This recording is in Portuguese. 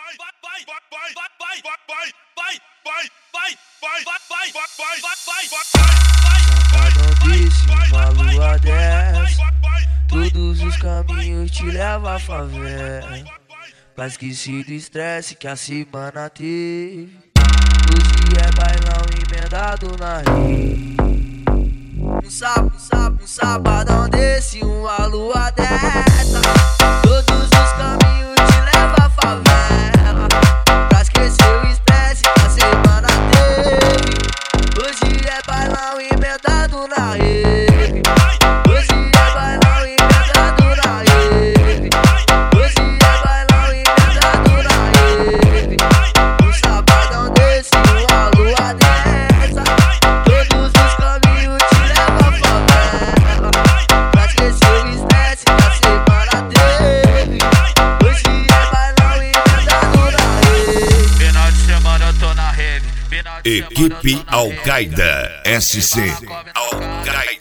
Uma lua desce, todos os caminhos te levam à favela. Pra esquecer do estresse que a semana teve. Hoje é bailão emendado na rede. Um sabadão desse, uma lua dessa. Todos os caminhos te levam à favela. Pra esquecer o estresse que a semana teve. Hoje é bailão emendado na rede. Hoje é bailão emendado na rede. Hoje é bailão emendado na rede. Um sabadão desse, uma lua dessa. Todos os caminhos te levam à favela. Pra esquecer o estresse que a semana teve. Hoje é bailão emendado na rede. Final de semana eu tô na rede. Equipe Al-Qaeda SC. Al-Qaeda.